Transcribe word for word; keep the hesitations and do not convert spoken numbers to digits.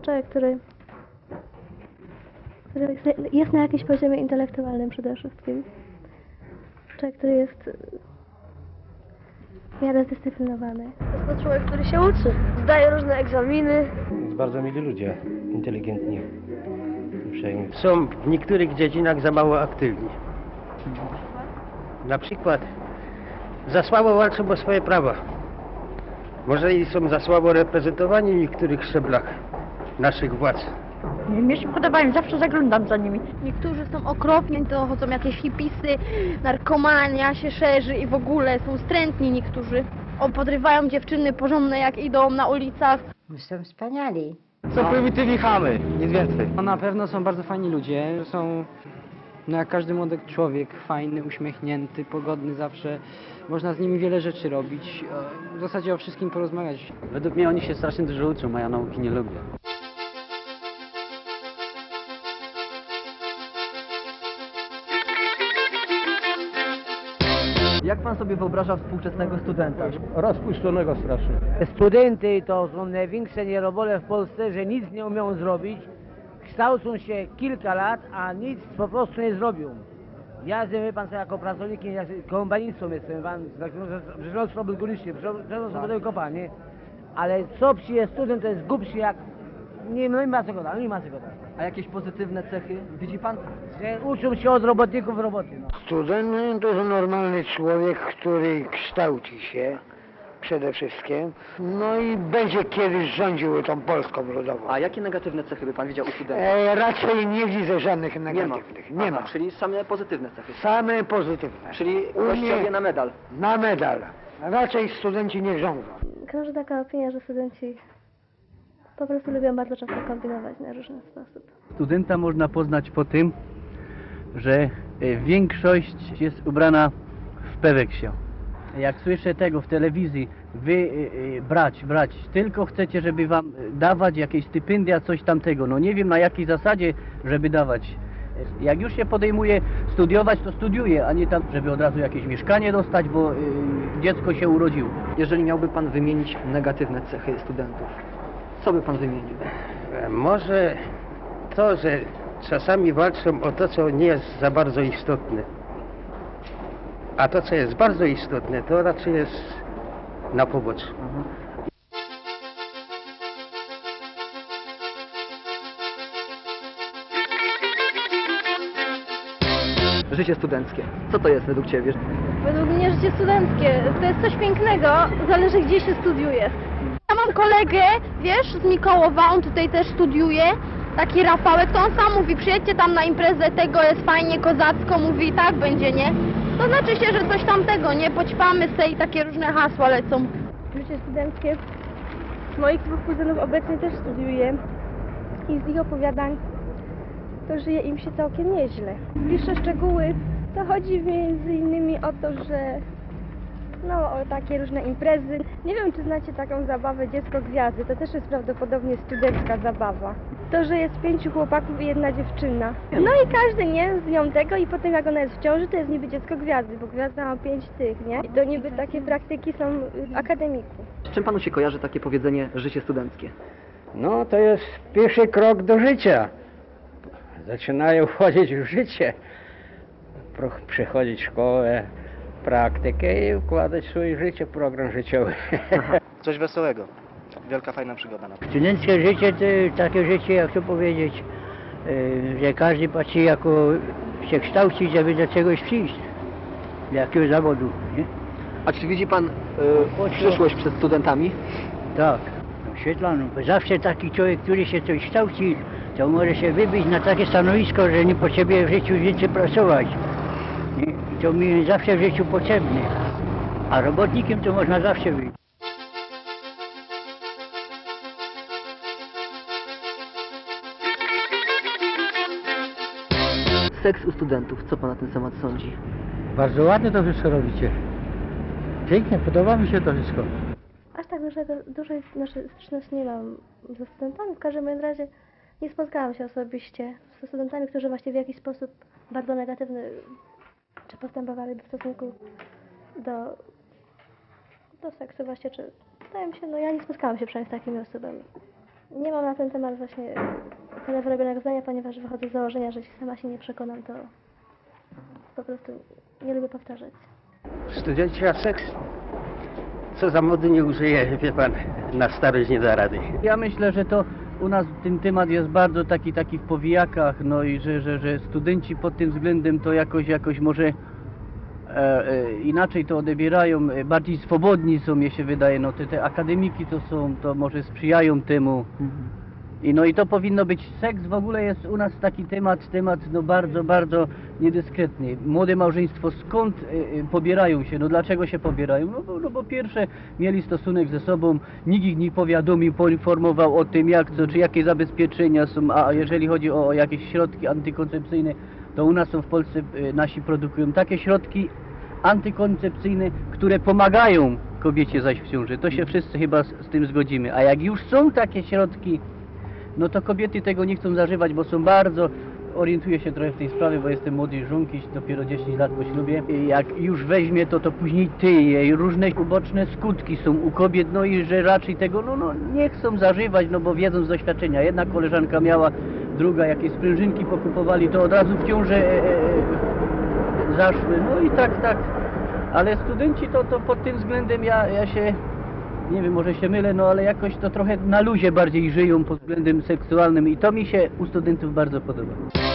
człowiek, który, który jest, jest na jakimś poziomie intelektualnym przede wszystkim. Człowiek, który jest w miarę zdyscyplinowany. Jest to człowiek, który się uczy, zdaje różne egzaminy. Jest bardzo mili ludzie, inteligentni, uprzejmi. Są w niektórych dziedzinach za mało aktywni. Na przykład za słabo walczą o swoje prawa. Może i są za słabo reprezentowani w niektórych szczeblach naszych władz. Mnie się podobają, zawsze zaglądam za nimi. Niektórzy są okropni, to chodzą jakieś hipisy, narkomania się szerzy i w ogóle są wstrętni niektórzy. O, podrywają dziewczyny porządne jak idą na ulicach. Są wspaniali. Są prymitywni chamy, nic więcej. No na pewno są bardzo fajni ludzie, są no jak każdy młody człowiek, fajny, uśmiechnięty, pogodny zawsze. Można z nimi wiele rzeczy robić, w zasadzie o wszystkim porozmawiać. Według mnie oni się strasznie dużo uczą, a ja nauki nie lubię. Jak pan sobie wyobraża współczesnego studenta? Rozpuszczonego strasznie. Studenty to są największe nierobole w Polsce, że nic nie umieją zrobić. Kształcą się kilka lat, a nic po prostu nie zrobią. Ja, wie pan co, jako pracownik, kombanistą jestem, pan, przyrząd robił górniczy, przyrząd robił kopalnie, ale co przyjedzie student, to jest głupszy jak, nie, no nie ma co gadać, nie ma co gadać. A jakieś pozytywne cechy widzi pan? Że uczą się od robotników roboty. No. Student to jest normalny człowiek, który kształci się przede wszystkim, no i będzie kiedyś rządził tą Polską ludową. A jakie negatywne cechy by pan widział u studenta? E, raczej nie widzę żadnych Nie ma. negatywnych. Nie ma. Aha, czyli same pozytywne cechy. Same pozytywne. Czyli U mnie właściwie na medal. Na medal. Raczej studenci nie rządzą. Krąży taka opinia, że studenci po prostu lubią bardzo często kombinować na różny sposób. Studenta można poznać po tym, że większość jest ubrana w peweksie. Jak słyszę tego w telewizji, wy y, brać, brać, tylko chcecie, żeby wam dawać jakieś stypendia, coś tamtego. No nie wiem na jakiej zasadzie, żeby dawać. Jak już się podejmuje studiować, to studiuje, a nie tam, żeby od razu jakieś mieszkanie dostać, bo y, dziecko się urodziło. Jeżeli miałby pan wymienić negatywne cechy studentów, co by pan wymienił? Może to, że czasami walczą o to, co nie jest za bardzo istotne. A to, co jest bardzo istotne, to raczej jest na poboczu. Mhm. Życie studenckie. Co to jest według ciebie? Według mnie życie studenckie to jest coś pięknego, zależy gdzie się studiuje. Ja mam kolegę, wiesz, z Mikołowa, on tutaj też studiuje, taki Rafałek, to on sam mówi, przyjedźcie tam na imprezę, tego jest fajnie, kozacko, mówi, tak będzie, nie? To znaczy się, że coś tamtego, nie? Poćpamy se i takie różne hasła lecą. Życie studenckie. Moich dwóch kuzynów obecnie też studiuje i z ich opowiadań to żyje im się całkiem nieźle. Bliższe szczegóły to chodzi między innymi o to, że no o takie różne imprezy. Nie wiem, czy znacie taką zabawę Dziecko Gwiazdy, to też jest prawdopodobnie studencka zabawa. To, że jest pięciu chłopaków i jedna dziewczyna. No i każdy, nie, z nią tego i potem jak ona jest w ciąży, to jest niby Dziecko Gwiazdy, bo Gwiazda ma pięć tych, nie? I to niby takie praktyki są w akademiku. Z czym panu się kojarzy takie powiedzenie życie studenckie? No to jest pierwszy krok do życia. Zaczynają wchodzić w życie, Pro- przechodzić szkołę, praktykę i układać swoje życie, program życiowy. Coś wesołego. Wielka, fajna przygoda. Studenckie życie to takie życie, jak to powiedzieć, yy, że każdy patrzy jako się kształci, żeby do czegoś przyjść, do jakiegoś zawodu, nie? A czy widzi pan y, przyszłość przed studentami? Tak, oświetloną. Bo zawsze taki człowiek, który się coś kształci, to może się wybić na takie stanowisko, że nie potrzebuje w życiu więcej pracować. Nie? I to mi zawsze w życiu potrzebne. A robotnikiem to można zawsze być. Seks u studentów, co pan na ten temat sądzi? Bardzo ładnie to wszystko robicie. Pięknie, podoba mi się to wszystko. Aż tak dużego, dużej znaczy, styczności nie mam ze studentami, w każdym razie nie spotkałam się osobiście ze studentami, którzy właśnie w jakiś sposób bardzo negatywny czy postępowali w stosunku do, do seksu właśnie, czy wydaje mi się, no ja nie spotkałam się przynajmniej z takimi osobami. Nie mam na ten temat właśnie tyle wyrobionego zdania, ponieważ wychodzę z założenia, że jeśli sama się nie przekonam, to po prostu nie lubię powtarzać. Studenci, a seks? Co za mody nie użyje, wie pan, na starość nie da rady. Ja myślę, że to u nas ten temat jest bardzo taki taki w powijakach, no i że, że, że studenci pod tym względem to jakoś jakoś może e, e, inaczej to odebierają, e, bardziej swobodni są, mi się wydaje, no te, te akademiki to są, to może sprzyjają temu. I no i to powinno być, seks w ogóle jest u nas taki temat, temat no bardzo, bardzo niedyskretny. Młode małżeństwo skąd y, y, pobierają się, no dlaczego się pobierają? No bo, no bo pierwsze mieli stosunek ze sobą, nikt ich nie powiadomił, poinformował o tym jak co, czy jakie zabezpieczenia są, a jeżeli chodzi o, o jakieś środki antykoncepcyjne, to u nas są w Polsce, y, nasi produkują takie środki antykoncepcyjne, które pomagają kobiecie zajść w ciążę. To się wszyscy chyba z, z tym zgodzimy. A jak już są takie środki, no to kobiety tego nie chcą zażywać, bo są bardzo, orientuję się trochę w tej sprawie, bo jestem młody żonkiś, dopiero dziesięć lat po ślubie. I jak już weźmie to, to później tyje i różne uboczne skutki są u kobiet, no i że raczej tego, no, no nie chcą zażywać, no bo wiedzą z doświadczenia. Jedna koleżanka miała, druga jakieś sprężynki pokupowali, to od razu w ciążę e, e, zaszły, no i tak, tak. Ale studenci to, to pod tym względem ja, ja się... Nie wiem, może się mylę, no ale jakoś to trochę na luzie bardziej żyją pod względem seksualnym i to mi się u studentów bardzo podoba.